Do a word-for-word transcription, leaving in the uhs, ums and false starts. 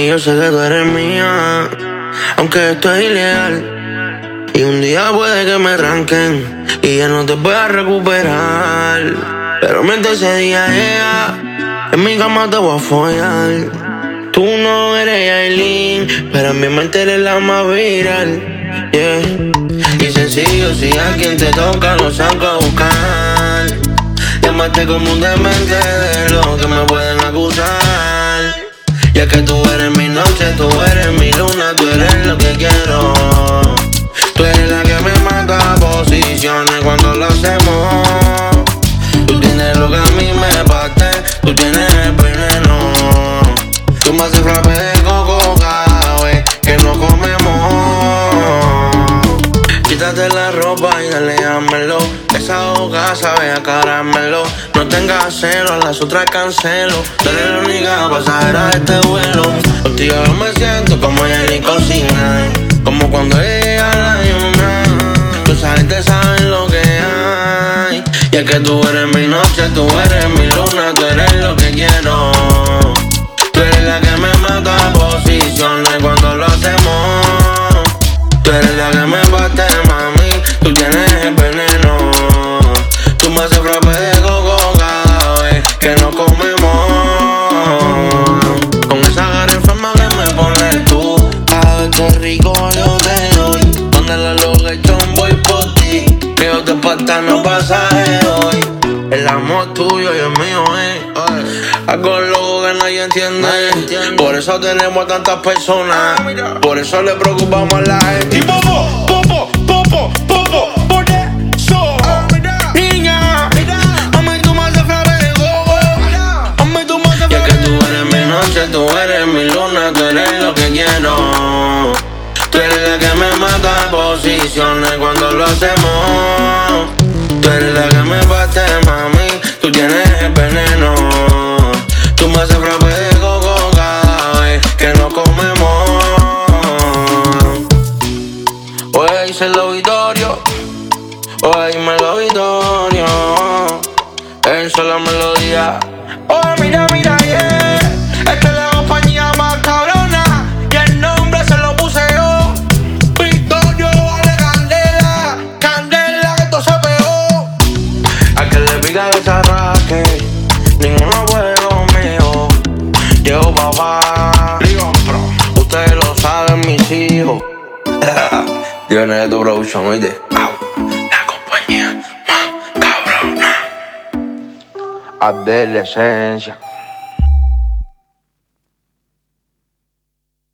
yo sé que tú eres mía, aunque esto es ilegal. Y un día puede que me tranquen y ya no te pueda recuperar. Pero mientras ese día llega, en mi cama te voy a follar. Tú no eres Yailin, pero en mi mente eres la más viral. Yeah. Y sencillo, si alguien te toca, lo saco a buscar. Llámate como un demente de lo que me pueden acusar. Ya que tú eres mi noche, tú eres mi luna, tú eres lo que quiero. Tú eres la que me mata posiciones cuando lo hacemos. Tú tienes lo que a mí me bate, tú tienes el veneno. Tú me haces frappe de coco cada vez que no comemos. Quítate la ropa y dale dámelo. Esa boca sabe a caramelo. No tengas celo, a las otras cancelo. Tú eres la única pasajera de este vuelo. Contigo yo me siento como Jenny cocina, como cuando llega la luna. Tú sabes, te saben lo que hay. Y es que tú eres mi noche, tú eres mi luna, tú eres lo que quiero. Tú eres la que me mata posiciones cuando lo hacemos. Tú eres la que me bate, mami, tú tienes el veneno. Tú me haces frappe de coco cada vez que no comemos. Con esa cara enferma que me pones tú, cada vez que rico yo te doy. Donde la location voy por ti, que yo te falta no pasaje hoy. El amor tuyo y el mío es algo loco que nadie entiende. Por eso tenemos a tantas personas, por eso le preocupamos a la gente. Y popo, popo, popo, popo, por eso. Niña, a mí tú me haces frappe de gogo. A mí tú me haces Ya frappe que de tú eres mi noche, tú eres mi luna, tú eres lo que quiero. Tú eres la que me mata posiciones cuando lo hacemos. Tú eres la que me bate, mami, tú tienes el veneno. Tú me haces frappe de coco cada vez que no comemos. Hoy hice el auditorio, hoy me lo auditorio. Eso es la melodía. Oh, mira, mira, yeah. Esta es la compañía más cabrona y el nombre se lo puse yo. Victorio vale candela, candela que esto se pegó. A que le pica el charraque, ninguno puede conmigo. Llego papá, ustedes lo saben, mis hijos. Viene de tu producción, oíste. La compañía más cabrona. Adelesencia.